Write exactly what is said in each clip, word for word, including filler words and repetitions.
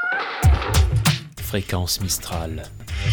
Fréquence Mistral.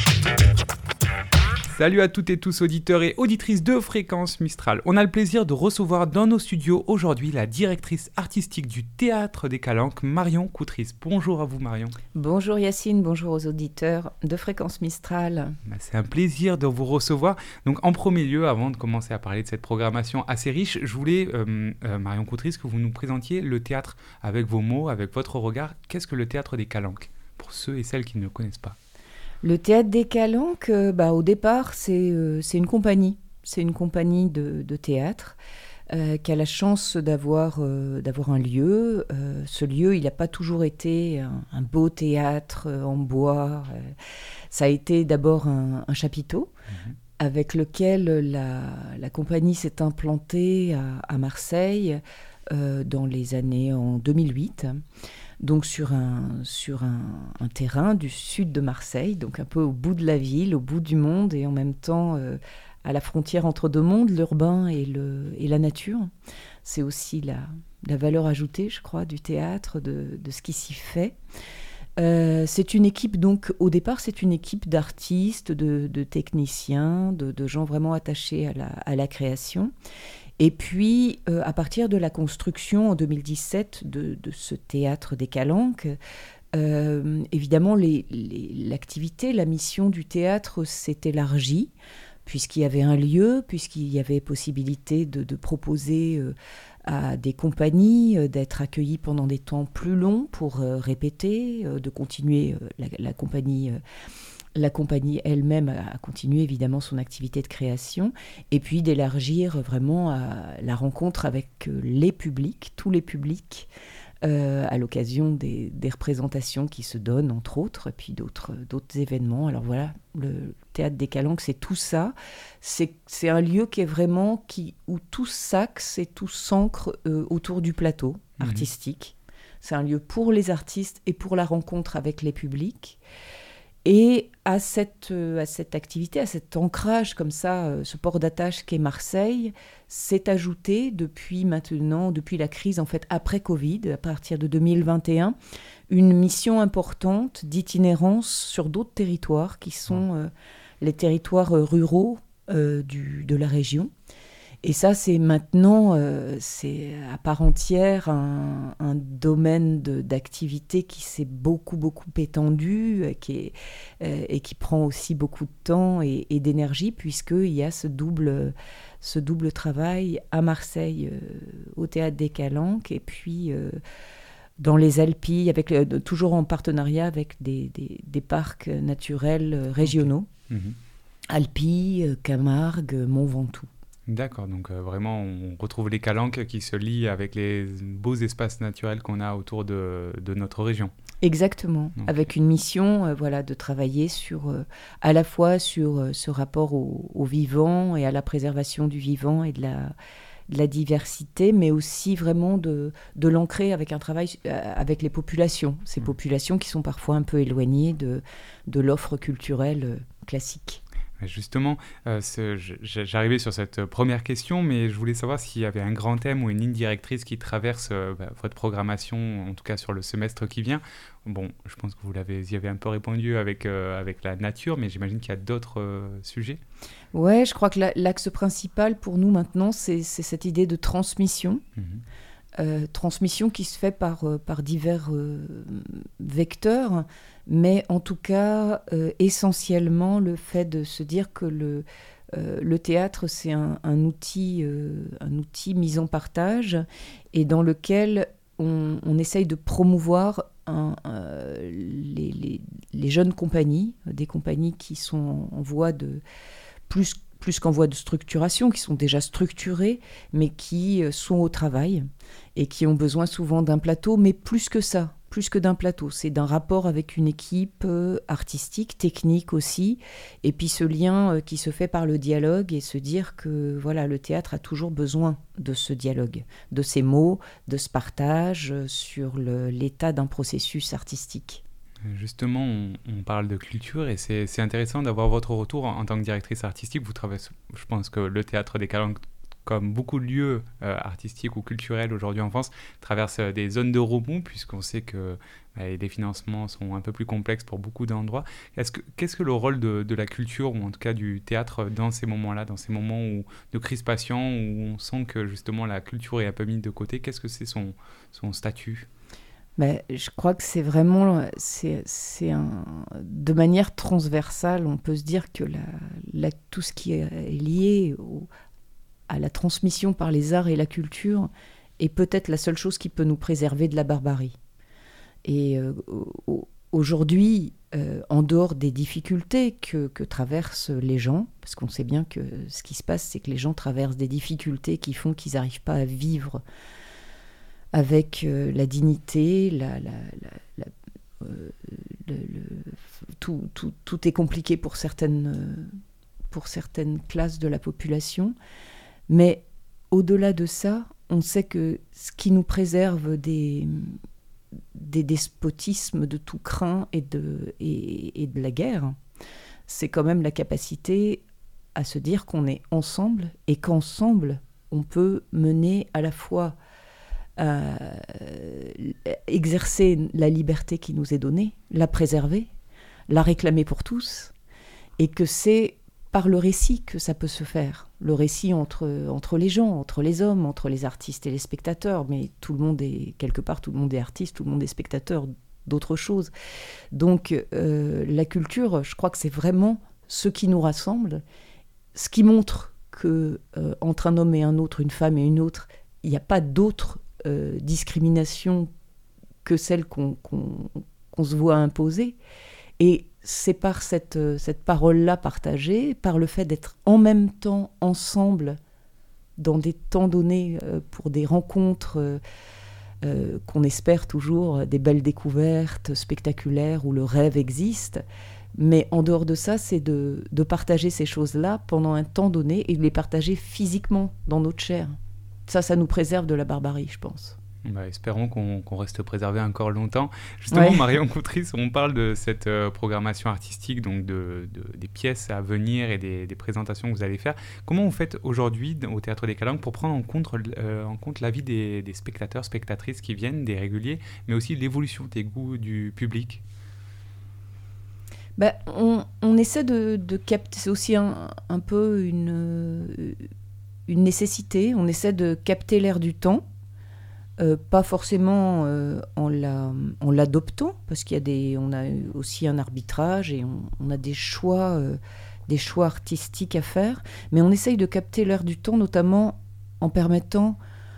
Salut à toutes et tous auditeurs et auditrices de Fréquence Mistral. On a le plaisir de recevoir dans nos studios aujourd'hui la directrice artistique du Théâtre des Calanques, Marion Coutris. Bonjour à vous Marion. Bonjour Yacine, bonjour aux auditeurs de Fréquence Mistral. C'est un plaisir de vous recevoir. Donc en premier lieu, avant de commencer à parler de cette programmation assez riche, je voulais, euh, euh, Marion Coutris, que vous nous présentiez le théâtre avec vos mots, avec votre regard. Qu'est-ce que le Théâtre des Calanques, pour ceux et celles qui ne le connaissent pas? Le Théâtre des Calanques, euh, bah, au départ, c'est, euh, c'est une compagnie. C'est une compagnie de, de théâtre euh, qui a la chance d'avoir, euh, d'avoir un lieu. Euh, ce lieu, il n'a pas toujours été un, un beau théâtre euh, en bois. Euh, ça a été d'abord un, un chapiteau mmh. avec lequel la, la compagnie s'est implantée à, à Marseille euh, dans les années en deux mille huit. Donc sur, un, sur un, un terrain du sud de Marseille, donc un peu au bout de la ville, au bout du monde, et en même temps euh, à la frontière entre deux mondes, l'urbain et, le, et la nature. C'est aussi la, la valeur ajoutée, je crois, du théâtre, de, de ce qui s'y fait. Euh, c'est une équipe, donc au départ, c'est une équipe d'artistes, de, de techniciens, de, de gens vraiment attachés à la, à la création. Et puis, euh, à partir de la construction en deux mille dix-sept de, de ce Théâtre des Calanques, euh, évidemment, les, les, l'activité, la mission du théâtre s'est élargie, puisqu'il y avait un lieu, puisqu'il y avait possibilité de, de proposer euh, à des compagnies euh, d'être accueillies pendant des temps plus longs pour euh, répéter, euh, de continuer euh, la, la compagnie... Euh, La compagnie elle-même a continué évidemment son activité de création et puis d'élargir vraiment à la rencontre avec les publics, tous les publics, euh, à l'occasion des, des représentations qui se donnent, entre autres, et puis d'autres, d'autres événements. Alors voilà, le Théâtre des Calanques, c'est tout ça. C'est, c'est un lieu qui est vraiment, qui, où tout s'axe et tout s'ancre euh, autour du plateau mmh. artistique. C'est un lieu pour les artistes et pour la rencontre avec les publics. Et à cette, euh, à cette activité, à cet ancrage comme ça, euh, ce port d'attache qu'est Marseille, s'est ajouté depuis maintenant, depuis la crise en fait après Covid, à partir de deux mille vingt et un, une mission importante d'itinérance sur d'autres territoires qui sont euh, les territoires ruraux euh, du, de la région. Et ça, c'est maintenant, euh, c'est à part entière un, un domaine de, d'activité qui s'est beaucoup, beaucoup étendu euh, qui est, euh, et qui prend aussi beaucoup de temps et, et d'énergie, puisqu'il y a ce double, ce double travail à Marseille, euh, au Théâtre des Calanques, et puis euh, dans les Alpilles, avec, euh, toujours en partenariat avec des, des, des parcs naturels euh, régionaux, okay. mmh. Alpilles, euh, Camargue, Mont Ventoux. D'accord, donc euh, vraiment on retrouve les Calanques qui se lient avec les beaux espaces naturels qu'on a autour de, de notre région. Exactement, okay. Avec une mission euh, voilà, de travailler sur, euh, à la fois sur euh, ce rapport au, au vivant et à la préservation du vivant et de la, de la diversité, mais aussi vraiment de, de l'ancrer avec un travail euh, avec les populations, ces mmh. populations qui sont parfois un peu éloignées de, de l'offre culturelle euh, classique. Justement, euh, ce, j'arrivais sur cette première question, mais je voulais savoir s'il y avait un grand thème ou une ligne directrice qui traverse euh, bah, votre programmation, en tout cas sur le semestre qui vient. Bon, je pense que vous l'avez, y avez un peu répondu avec, euh, avec la nature, mais j'imagine qu'il y a d'autres euh, sujets. Ouais, je crois que la, l'axe principal pour nous maintenant, c'est, c'est cette idée de transmission. Mmh. Euh, transmission qui se fait par, euh, par divers euh, vecteurs, mais en tout cas, euh, essentiellement, le fait de se dire que le, euh, le théâtre, c'est un, un, outil, euh, un outil mis en partage et dans lequel on, on essaye de promouvoir un, euh, les, les, les jeunes compagnies, des compagnies qui sont en voie de plus plus qu'en voie de structuration, qui sont déjà structurés, mais qui sont au travail et qui ont besoin souvent d'un plateau, mais plus que ça, plus que d'un plateau, c'est d'un rapport avec une équipe artistique, technique aussi, et puis ce lien qui se fait par le dialogue et se dire que voilà, le théâtre a toujours besoin de ce dialogue, de ces mots, de ce partage sur le, l'état d'un processus artistique. Justement, on, on parle de culture et c'est, c'est intéressant d'avoir votre retour en, en tant que directrice artistique. Vous travaillez, je pense que le Théâtre des Calanques comme beaucoup de lieux euh, artistiques ou culturels aujourd'hui en France, traversent euh, des zones de remous, puisqu'on sait que bah, les financements sont un peu plus complexes pour beaucoup d'endroits. Est-ce que, qu'est-ce que le rôle de, de la culture, ou en tout cas du théâtre, dans ces moments-là, dans ces moments où, de crispation, où on sent que justement la culture est un peu mise de côté, qu'est-ce que c'est son, son statut ? Ben, je crois que c'est vraiment, c'est, c'est un, de manière transversale, on peut se dire que la, la, tout ce qui est lié au, à la transmission par les arts et la culture est peut-être la seule chose qui peut nous préserver de la barbarie. Et euh, aujourd'hui, euh, en dehors des difficultés que, que traversent les gens, parce qu'on sait bien que ce qui se passe, c'est que les gens traversent des difficultés qui font qu'ils n'arrivent pas à vivre avec euh, la dignité, la, la, la, la, euh, le, le, tout, tout, tout est compliqué pour certaines, euh, pour certaines classes de la population. Mais au-delà de ça, on sait que ce qui nous préserve des, des despotismes de tout crin et de, et, et de la guerre, c'est quand même la capacité à se dire qu'on est ensemble et qu'ensemble, on peut mener à la fois Euh, exercer la liberté qui nous est donnée, la préserver, la réclamer pour tous, et que c'est par le récit que ça peut se faire. Le récit entre, entre les gens, entre les hommes, entre les artistes et les spectateurs, mais tout le monde est, quelque part, tout le monde est artiste, tout le monde est spectateur d'autre chose. Donc euh, la culture, je crois que c'est vraiment ce qui nous rassemble, ce qui montre que euh, entre un homme et un autre, une femme et une autre, il n'y a pas d'autre Euh, discrimination que celle qu'on, qu'on, qu'on se voit imposer. Et c'est par cette, euh, cette parole-là partagée, par le fait d'être en même temps ensemble dans des temps donnés euh, pour des rencontres euh, euh, qu'on espère toujours, des belles découvertes spectaculaires où le rêve existe. Mais en dehors de ça, c'est de, de partager ces choses-là pendant un temps donné et de les partager physiquement dans notre chair. Ça, ça nous préserve de la barbarie, je pense. Bah, espérons qu'on, qu'on reste préservé encore longtemps. Justement, ouais. Marion Coutris, on parle de cette euh, programmation artistique, donc de, de, des pièces à venir et des, des présentations que vous allez faire. Comment vous faites aujourd'hui au Théâtre des Calanques pour prendre en compte, euh, en compte l'avis des, des spectateurs, spectatrices qui viennent, des réguliers, mais aussi l'évolution des goûts du public ? Bah, on, on essaie de, de capter, c'est aussi un, un peu une... une nécessité, on essaie de capter l'air du temps, euh, pas forcément euh, en, la, en l'adoptant, parce qu'il y a des, on a aussi un arbitrage et on, on a des choix, euh, des choix artistiques à faire, mais on essaye de capter l'air du temps, notamment en permettant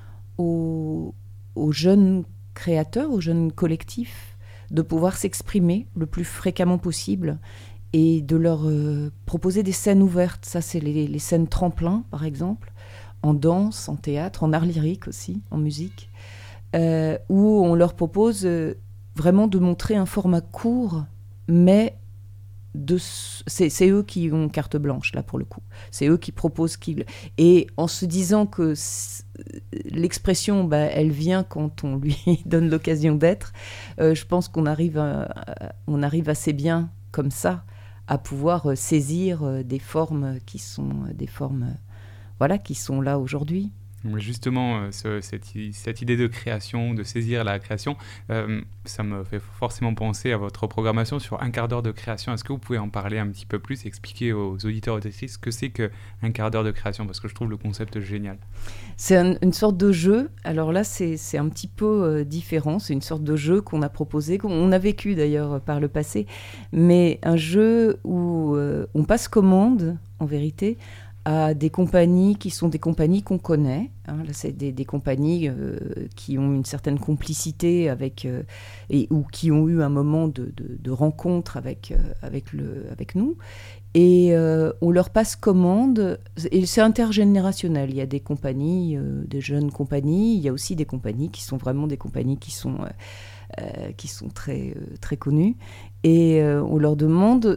aux, aux jeunes créateurs, aux jeunes collectifs, de pouvoir s'exprimer le plus fréquemment possible et de leur euh, proposer des scènes ouvertes. Ça, c'est les, les scènes tremplins, par exemple, en danse, en théâtre, en art lyrique aussi, en musique, euh, où on leur propose euh, vraiment de montrer un format court, mais de, c'est, c'est eux qui ont carte blanche, là, pour le coup. C'est eux qui proposent... Qu'ils, et en se disant que l'expression, bah, elle vient quand on lui donne l'occasion d'être, euh, je pense qu'on arrive, à, à, on arrive assez bien, comme ça, à pouvoir saisir des formes qui sont des formes voilà, qui sont là aujourd'hui. Justement, ce, cette, cette idée de création, de saisir la création, euh, ça me fait forcément penser à votre programmation sur un quart d'heure de création. Est-ce que vous pouvez en parler un petit peu plus et expliquer aux auditeurs et auditrices ce que c'est qu'un quart d'heure de création ? Parce que je trouve le concept génial. C'est un, une sorte de jeu. Alors là, c'est, c'est un petit peu euh, différent. C'est une sorte de jeu qu'on a proposé, qu'on a vécu d'ailleurs par le passé, mais un jeu où euh, on passe commande, en vérité, à des compagnies qui sont des compagnies qu'on connaît. Hein, là, c'est des, des compagnies euh, qui ont une certaine complicité avec, euh, et, ou qui ont eu un moment de, de, de rencontre avec, euh, avec, le, avec nous. Et euh, on leur passe commande, et c'est intergénérationnel. Il y a des compagnies, euh, des jeunes compagnies, il y a aussi des compagnies qui sont vraiment des compagnies qui sont, euh, qui sont très, euh, très connues. Et euh, on leur demande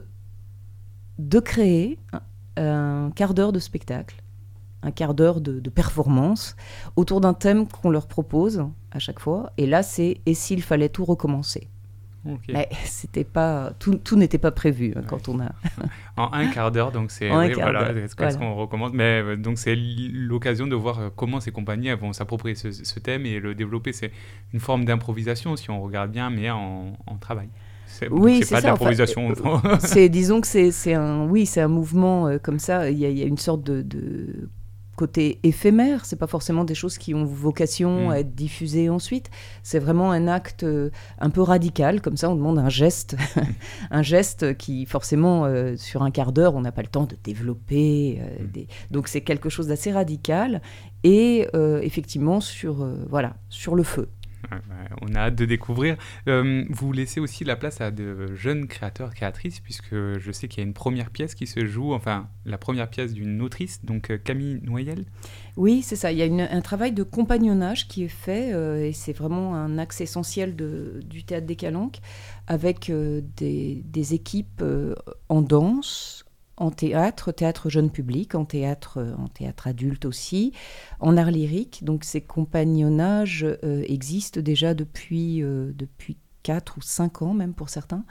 de créer un quart d'heure de spectacle, un quart d'heure de, de performance autour d'un thème qu'on leur propose à chaque fois. Et là, c'est « Et s'il fallait tout recommencer ?» Okay. Mais c'était pas, tout, tout n'était pas prévu hein, ouais. quand on a... En un quart d'heure, donc c'est, en oui, un quart voilà, d'heure, c'est ce voilà. qu'on recommande. Mais euh, donc c'est l'occasion de voir comment ces compagnies elles vont s'approprier ce, ce thème et le développer. C'est une forme d'improvisation, si on regarde bien, mais en, en travail. C'est, oui, c'est, c'est pas ça. de l'improvisation. Enfin, c'est, disons que c'est, c'est un, oui, c'est un mouvement euh, comme ça. Il y, il y a une sorte de, de côté éphémère. C'est pas forcément des choses qui ont vocation mmh. à être diffusées ensuite. C'est vraiment un acte euh, un peu radical. Comme ça, on demande un geste, un geste qui forcément euh, sur un quart d'heure, on n'a pas le temps de développer. Euh, mmh. des... Donc c'est quelque chose d'assez radical et euh, effectivement sur euh, voilà sur le feu. On a hâte de découvrir. Euh, vous laissez aussi la place à de jeunes créateurs, créatrices, puisque je sais qu'il y a une première pièce qui se joue, enfin la première pièce d'une autrice, donc Camille Noyel. Oui, c'est ça. Il y a une, un travail de compagnonnage qui est fait, euh, et c'est vraiment un axe essentiel de, du Théâtre des Calanques, avec euh, des, des équipes euh, en danse, en théâtre, théâtre jeune public, en théâtre, en théâtre adulte aussi, en art lyrique. Donc ces compagnonnages euh, existent déjà depuis, euh, depuis quatre ou cinq ans même pour certains.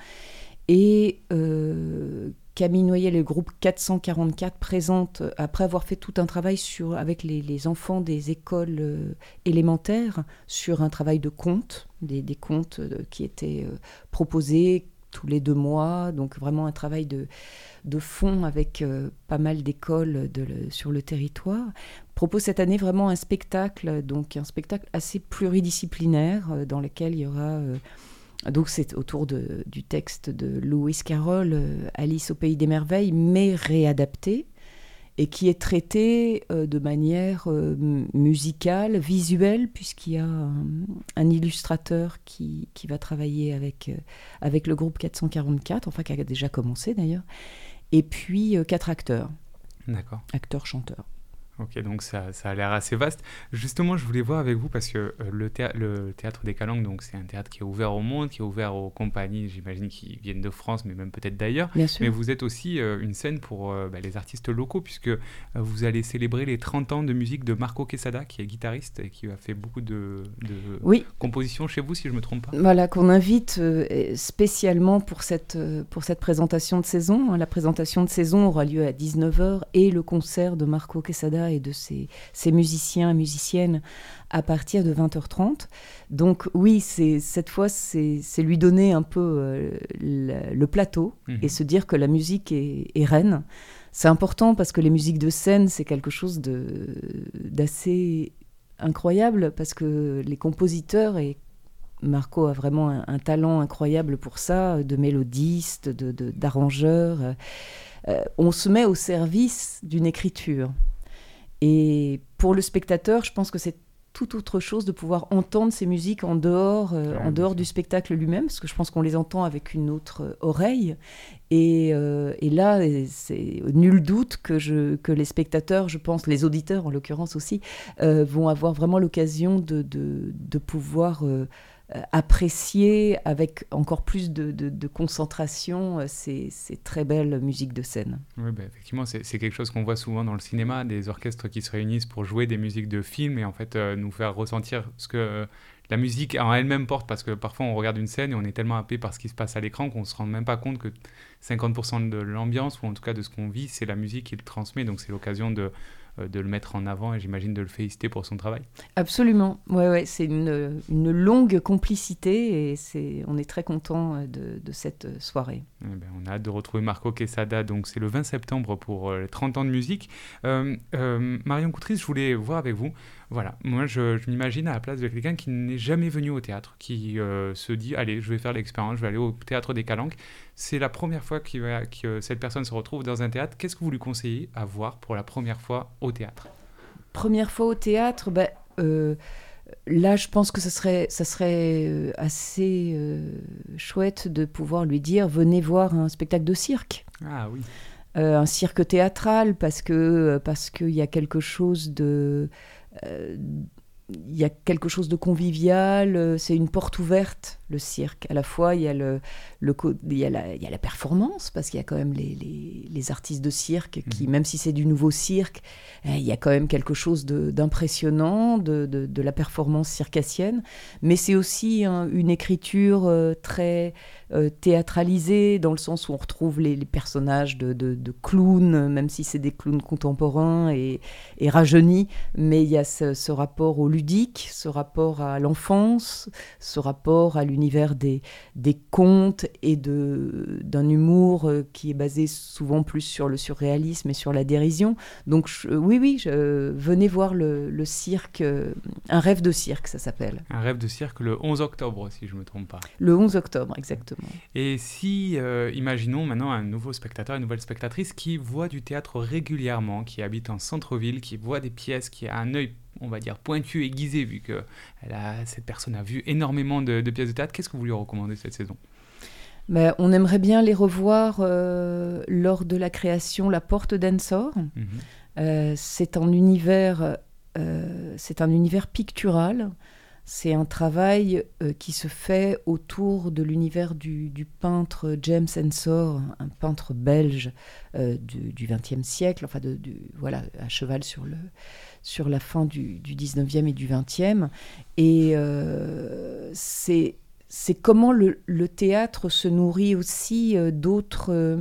Et euh, Camille Noyel et le groupe quatre cent quarante-quatre présentent, après avoir fait tout un travail sur, avec les, les enfants des écoles euh, élémentaires, sur un travail de contes, des, des contes euh, qui étaient euh, proposés tous les deux mois, donc vraiment un travail de, de fond avec euh, pas mal d'écoles de le, sur le territoire. Propose cette année vraiment un spectacle, donc un spectacle assez pluridisciplinaire euh, dans lequel il y aura... Euh, donc c'est autour de, du texte de Lewis Carroll, euh, Alice au pays des merveilles, mais réadapté, et qui est traité euh, de manière euh, musicale, visuelle, puisqu'il y a un, un illustrateur qui, qui va travailler avec, euh, avec le groupe quatre cent quarante-quatre, enfin qui a déjà commencé d'ailleurs, et puis euh, quatre acteurs. D'accord. Acteurs-chanteurs. Ok, donc ça, ça a l'air assez vaste. Justement, je voulais voir avec vous, parce que euh, le, théâ- le Théâtre des Calanques, donc, c'est un théâtre qui est ouvert au monde, qui est ouvert aux compagnies, j'imagine, qui viennent de France, mais même peut-être d'ailleurs. Bien sûr. Mais vous êtes aussi euh, une scène pour euh, bah, les artistes locaux, puisque euh, vous allez célébrer les trente ans de musique de Marco Quesada, qui est guitariste et qui a fait beaucoup de, de oui. compositions chez vous, si je ne me trompe pas. Voilà, qu'on invite euh, spécialement pour cette, euh, pour cette présentation de saison. La présentation de saison aura lieu à dix-neuf heures et le concert de Marco Quesada et de ses... ces musiciens et musiciennes à partir de vingt heures trente. Donc oui, c'est, cette fois, c'est, c'est lui donner un peu euh, le, le plateau mmh. et se dire que la musique est, est reine. C'est important parce que les musiques de scène, c'est quelque chose de, d'assez incroyable parce que les compositeurs, et Marco a vraiment un, un talent incroyable pour ça, de mélodiste, de, de, d'arrangeur, euh, on se met au service d'une écriture. Et pour le spectateur, je pense que c'est tout autre chose de pouvoir entendre ces musiques en dehors, euh, en dehors du spectacle lui-même, parce que je pense qu'on les entend avec une autre euh, oreille. Et, euh, et là, c'est nul doute que, je, que les spectateurs, je pense, les auditeurs en l'occurrence aussi, euh, vont avoir vraiment l'occasion de, de, de pouvoir... Euh, apprécier avec encore plus de, de, de concentration ces, ces très belles musiques de scène. Oui, bah, effectivement, c'est, c'est quelque chose qu'on voit souvent dans le cinéma, des orchestres qui se réunissent pour jouer des musiques de films et en fait euh, nous faire ressentir ce que euh, la musique en elle-même porte, parce que parfois on regarde une scène et on est tellement happé par ce qui se passe à l'écran qu'on ne se rend même pas compte que cinquante pour cent de l'ambiance, ou en tout cas de ce qu'on vit, c'est la musique qui le transmet, donc c'est l'occasion de de le mettre en avant et j'imagine de le féliciter pour son travail. Absolument, ouais, ouais, c'est une, une longue complicité et c'est, on est très content de, de cette soirée. Eh ben, on a hâte de retrouver Marco Quesada, donc c'est le vingt septembre pour euh, les trente ans de musique. Euh, euh, Marion Coutris, je voulais voir avec vous, voilà, moi je, je m'imagine à la place de quelqu'un qui n'est jamais venu au théâtre, qui euh, se dit, allez, je vais faire l'expérience, je vais aller au Théâtre des Calanques. C'est la première fois qu'il va, que cette personne se retrouve dans un théâtre. Qu'est-ce que vous lui conseillez à voir pour la première fois au théâtre ? Première fois au théâtre, ben, euh, là je pense que ça serait, ça serait assez euh, chouette de pouvoir lui dire, venez voir un spectacle de cirque. Ah oui. Euh, un cirque théâtral, parce que, parce qu'il y a quelque chose de... Euh, il y a quelque chose de convivial, euh, c'est une porte ouverte, le cirque. À la fois, il y a, le, le, il y a, la, il y a la performance, parce qu'il y a quand même les, les, les artistes de cirque qui, mmh. même si c'est du nouveau cirque, eh, il y a quand même quelque chose de, d'impressionnant, de, de, de la performance circassienne. Mais c'est aussi hein, une écriture euh, très euh, théâtralisée, dans le sens où on retrouve les, les personnages de, de, de clowns, même si c'est des clowns contemporains et, et rajeunis. Mais il y a ce, ce rapport au ludique, ce rapport à l'enfance, ce rapport à l'univers des, des contes et de, d'un humour qui est basé souvent plus sur le surréalisme et sur la dérision. Donc je, oui, oui, je, venez voir le, le cirque, un rêve de cirque, ça s'appelle. Un rêve de cirque le onze octobre, si je ne me trompe pas. Le onze octobre, exactement. Et si, euh, imaginons maintenant un nouveau spectateur, une nouvelle spectatrice qui voit du théâtre régulièrement, qui habite en centre-ville, qui voit des pièces, qui a un œil, on va dire, pointu, aiguisé, vu que elle a, cette personne a vu énormément de, de pièces de théâtre, qu'est-ce que vous lui recommandez cette saison ? Ben, on aimerait bien les revoir euh, lors de la création La Porte d'Ensor. Mmh. Euh, c'est un univers, euh, c'est un univers pictural. C'est un travail euh, qui se fait autour de l'univers du, du peintre James Ensor, un peintre belge euh, du vingtième siècle, enfin de, du, voilà, à cheval sur, le, sur la fin du, du dix-neuvième et du vingtième. Et euh, c'est, c'est comment le, le théâtre se nourrit aussi euh, d'autres,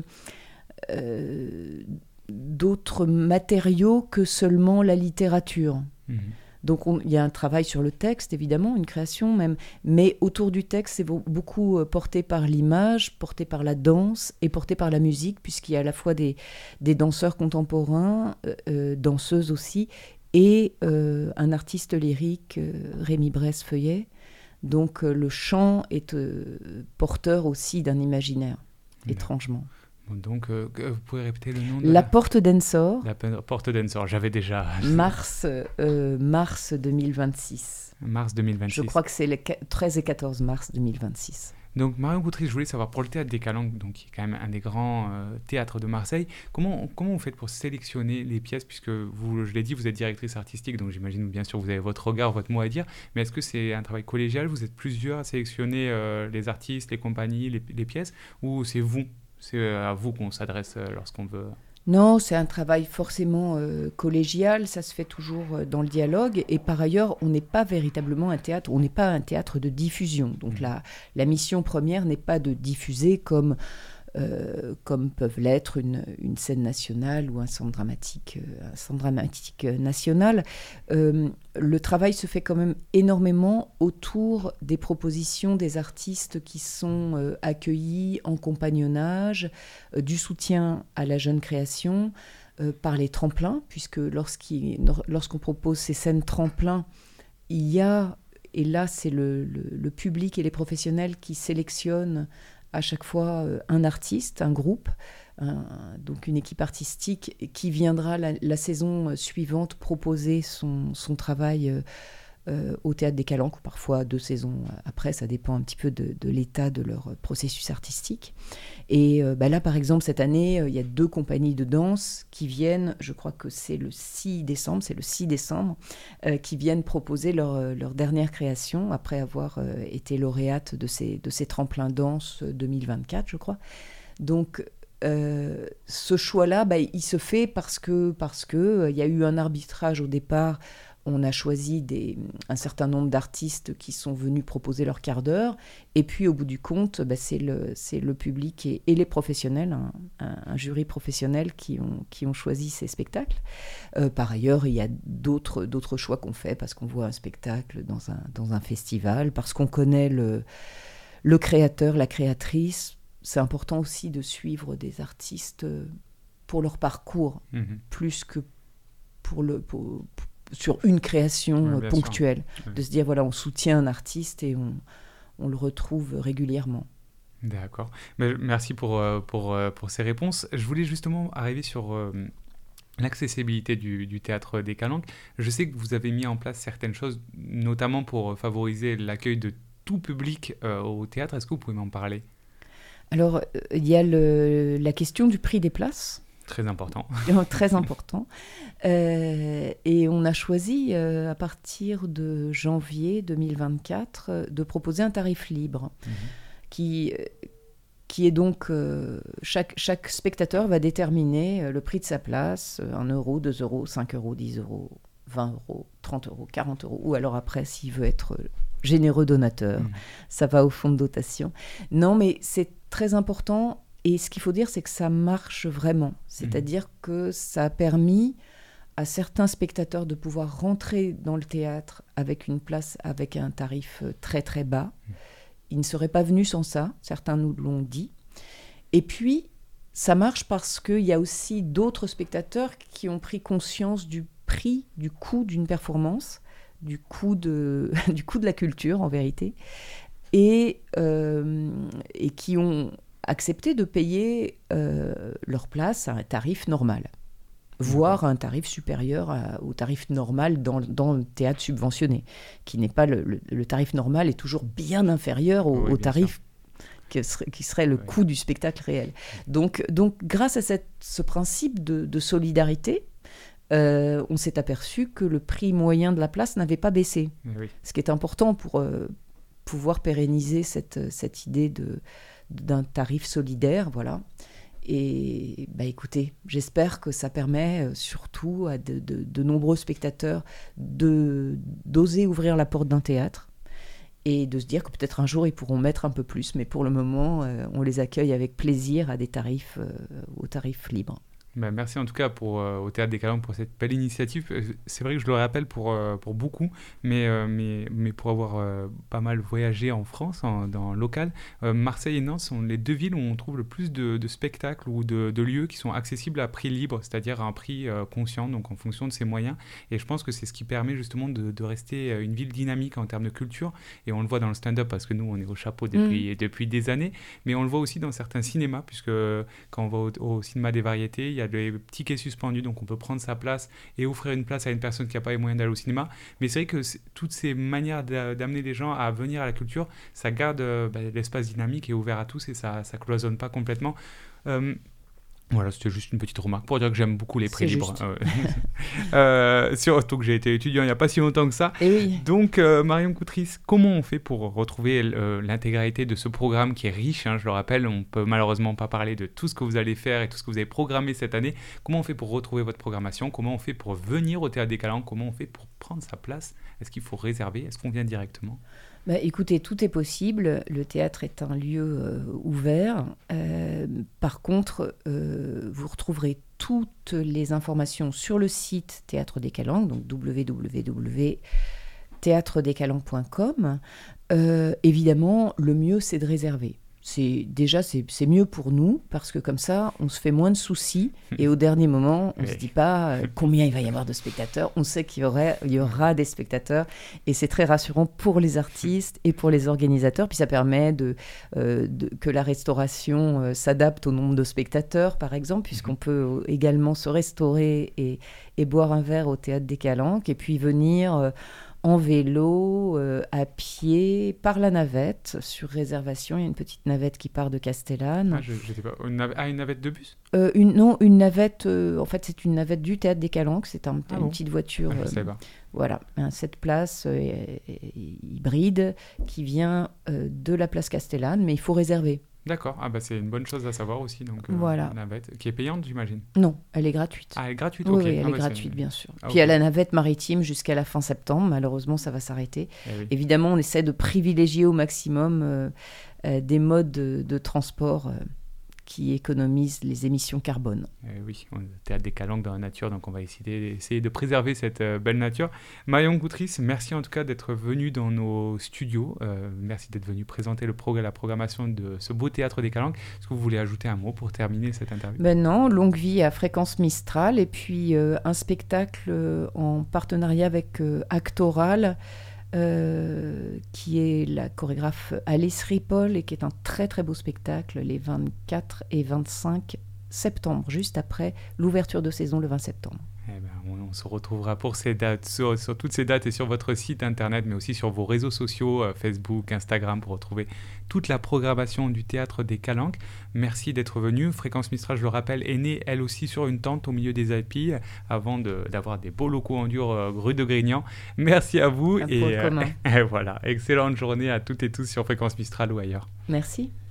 euh, d'autres matériaux que seulement la littérature. Mmh. Donc il y a un travail sur le texte, évidemment, une création même, mais autour du texte, c'est beaucoup euh, porté par l'image, porté par la danse et porté par la musique, puisqu'il y a à la fois des, des danseurs contemporains, euh, danseuses aussi, et euh, un artiste lyrique, euh, Rémi Bresse-Feuillet. Donc euh, le chant est euh, porteur aussi d'un imaginaire, mmh. étrangement. Donc, euh, vous pouvez répéter le nom de La, la... Porte d'Ensor. La Porte d'Ensor, j'avais déjà... Mars, euh, mars deux mille vingt-six. Mars deux mille vingt-six. Je crois que c'est le treize et quatorze mars deux mille vingt-six. Donc, Marion Boutry, je voulais savoir, pour le Théâtre des Calanques, donc, qui est quand même un des grands euh, théâtres de Marseille, comment, comment vous faites pour sélectionner les pièces, puisque, vous, je l'ai dit, vous êtes directrice artistique, donc j'imagine bien sûr vous avez votre regard, votre mot à dire, mais est-ce que c'est un travail collégial, vous êtes plusieurs à sélectionner euh, les artistes, les compagnies, les, les pièces, ou c'est vous ? C'est à vous qu'on s'adresse lorsqu'on veut... Non, c'est un travail forcément euh, collégial, ça se fait toujours euh, dans le dialogue. Et par ailleurs, on n'est pas véritablement un théâtre, on n'est pas un théâtre de diffusion. Donc mmh. la, la mission première n'est pas de diffuser comme, euh, comme peuvent l'être une, une scène nationale ou un centre dramatique, euh, un centre dramatique national. Euh, le travail se fait quand même énormément autour des propositions des artistes qui sont euh, accueillis en compagnonnage, euh, du soutien à la jeune création, euh, par les tremplins, puisque lorsqu'on propose ces scènes tremplins, il y a, et là c'est le, le, le public et les professionnels qui sélectionnent à chaque fois euh, un artiste, un groupe, un, donc une équipe artistique qui viendra la, la saison suivante proposer son, son travail euh, euh, au Théâtre des Calanques, ou parfois deux saisons après, ça dépend un petit peu de, de l'état de leur processus artistique. Et euh, bah là, par exemple, cette année, il euh, y a deux compagnies de danse qui viennent, je crois que c'est le six décembre, c'est le six décembre, euh, qui viennent proposer leur, leur dernière création, après avoir euh, été lauréate de ces, de ces tremplins danse deux mille vingt-quatre, je crois. Donc, Euh, ce choix-là, bah, il se fait parce que parce que euh, y a eu un arbitrage au départ. On a choisi des, un certain nombre d'artistes qui sont venus proposer leur quart d'heure. Et puis, au bout du compte, bah, c'est, le, c'est le public et, et les professionnels, un, un, un jury professionnel qui ont, qui ont choisi ces spectacles. Euh, par ailleurs, il y a d'autres, d'autres choix qu'on fait parce qu'on voit un spectacle dans un, dans un festival, parce qu'on connaît le, le créateur, la créatrice. C'est important aussi de suivre des artistes pour leur parcours, mmh. plus que pour le, pour, pour, sur une création ouais, ponctuelle. Ouais. De se dire, voilà, on soutient un artiste et on, on le retrouve régulièrement. D'accord. Mais merci pour, pour, pour ces réponses. Je voulais justement arriver sur euh, l'accessibilité du, du Théâtre des Calanques. Je sais que vous avez mis en place certaines choses, notamment pour favoriser l'accueil de tout public euh, au théâtre. Est-ce que vous pouvez m'en parler ? Alors, il y a le, la question du prix des places. Très important. Très important. Euh, et on a choisi, euh, à partir de janvier deux mille vingt-quatre, euh, de proposer un tarif libre, mmh. qui, qui est donc... Euh, chaque, chaque spectateur va déterminer le prix de sa place, un euro, deux euros, cinq euros, dix euros, vingt euros, trente euros, quarante euros, ou alors après, s'il veut être généreux donateur, mmh. ça va au fonds de dotation. Non, mais c'est très important. Et ce qu'il faut dire, c'est que ça marche vraiment. C'est-à-dire mmh. que ça a permis à certains spectateurs de pouvoir rentrer dans le théâtre avec une place, avec un tarif très très bas. Mmh. Ils ne seraient pas venus sans ça, certains nous l'ont dit. Et puis, ça marche parce qu'il y a aussi d'autres spectateurs qui ont pris conscience du prix, du coût d'une performance, du coût de, du coût de la culture en vérité, et, euh, et qui ont... accepter de payer euh, leur place à un tarif normal, voire à un tarif supérieur à, au tarif normal dans, dans le théâtre subventionné, qui n'est pas le, le, le tarif normal est toujours bien inférieur au, oui, au tarif qui serait, qui serait le oui. coût du spectacle réel. Donc, donc grâce à cette, ce principe de, de solidarité, euh, on s'est aperçu que le prix moyen de la place n'avait pas baissé, oui. ce qui est important pour euh, pouvoir pérenniser cette, cette idée de d'un tarif solidaire, voilà. Et bah, écoutez, j'espère que ça permet euh, surtout à de, de, de nombreux spectateurs de, d'oser ouvrir la porte d'un théâtre et de se dire que peut-être un jour ils pourront mettre un peu plus, mais pour le moment, euh, on les accueille avec plaisir à des tarifs, euh, aux tarifs libres. Ben, merci en tout cas pour, euh, au Théâtre des Calanques pour cette belle initiative. C'est vrai que je le rappelle pour, euh, pour beaucoup, mais, euh, mais, mais pour avoir euh, pas mal voyagé en France, en, dans local, euh, Marseille et Nantes sont les deux villes où on trouve le plus de, de spectacles ou de, de lieux qui sont accessibles à prix libre, c'est-à-dire à un prix euh, conscient, donc en fonction de ses moyens. Et je pense que c'est ce qui permet justement de, de rester une ville dynamique en termes de culture. Et on le voit dans le stand-up parce que nous, on est au chapeau depuis, mmh. depuis des années, mais on le voit aussi dans certains cinémas, puisque quand on va au, au cinéma des variétés, il y a des petits quais suspendus, donc on peut prendre sa place et offrir une place à une personne qui n'a pas les moyens d'aller au cinéma. Mais c'est vrai que c'est, toutes ces manières d'amener les gens à venir à la culture, ça garde euh, bah, l'espace dynamique et ouvert à tous et ça ne cloisonne pas complètement. Euh, Voilà, c'était juste une petite remarque pour dire que j'aime beaucoup les prix c'est libres. euh, surtout que j'ai été étudiant il n'y a pas si longtemps que ça. Et oui. Donc, euh, Marion Coutris, comment on fait pour retrouver euh, l'intégralité de ce programme qui est riche, hein, je le rappelle, on ne peut malheureusement pas parler de tout ce que vous allez faire et tout ce que vous avez programmé cette année. Comment on fait pour retrouver votre programmation? Comment on fait pour venir au Théâtre des Calanques? Comment on fait pour prendre sa place? Est-ce qu'il faut réserver? Est-ce qu'on vient directement? Bah, écoutez, tout est possible. Le théâtre est un lieu euh, ouvert. Euh, par contre, euh, vous retrouverez toutes les informations sur le site Théâtre des Calanques, donc w w w point théâtre des calanques point com. Euh, évidemment, le mieux, c'est de réserver. C'est, déjà, c'est, c'est mieux pour nous, parce que comme ça, on se fait moins de soucis. Et au dernier moment, on ne oui. se dit pas euh, combien il va y avoir de spectateurs. On sait qu'il y, aurait, il y aura des spectateurs. Et c'est très rassurant pour les artistes et pour les organisateurs. Puis ça permet de, euh, de, que la restauration euh, s'adapte au nombre de spectateurs, par exemple, puisqu'on peut également se restaurer et, et boire un verre au Théâtre des Calanques. Et puis venir... Euh, en vélo, euh, à pied, par la navette, sur réservation. Il y a une petite navette qui part de Castellane. Ah, je, je sais pas. Une, nav- ah, une navette de bus euh, une, Non, une navette, euh, en fait, c'est une navette du Théâtre des Calanques. C'est un, ah une bon petite voiture. Ah, je sais pas. Euh, voilà, un sept places euh, hybride qui vient euh, de la place Castellane, mais il faut réserver. D'accord, ah bah c'est une bonne chose à savoir aussi, donc euh, voilà. La navette, qui est payante, j'imagine. Non, elle est gratuite. Ah, elle est gratuite, oui, ok. Oui, elle ah, est bah, gratuite, c'est... bien sûr. Ah, Puis il y a okay. la navette maritime jusqu'à la fin septembre, malheureusement ça va s'arrêter. Eh oui. Évidemment, on essaie de privilégier au maximum euh, euh, des modes de, de transport euh, qui économisent les émissions carbone. Eh oui, on est au Théâtre des Calanques dans la nature, donc on va essayer, essayer de préserver cette euh, belle nature. Marion Coutris, merci en tout cas d'être venue dans nos studios. Euh, merci d'être venue présenter le progr- la programmation de ce beau Théâtre des Calanques. Est-ce que vous voulez ajouter un mot pour terminer cette interview? Ben non, longue vie à Fréquence Mistral et puis euh, un spectacle euh, en partenariat avec euh, Actoral, Euh, qui est la chorégraphe Alice Ripoll et qui est un très très beau spectacle les vingt-quatre et vingt-cinq septembre, juste après l'ouverture de saison le vingt septembre. Eh ben, on, on se retrouvera pour ces dates, sur, sur toutes ces dates et sur votre site internet, mais aussi sur vos réseaux sociaux, euh, Facebook, Instagram, pour retrouver toute la programmation du Théâtre des Calanques. Merci d'être venu. Fréquence Mistral, je le rappelle, est née elle aussi sur une tente au milieu des Alpilles, avant de, d'avoir des beaux locaux en dur euh, rue de Grignan. Merci à vous. Un et, point commun. euh, et voilà, excellente journée à toutes et tous sur Fréquence Mistral ou ailleurs. Merci.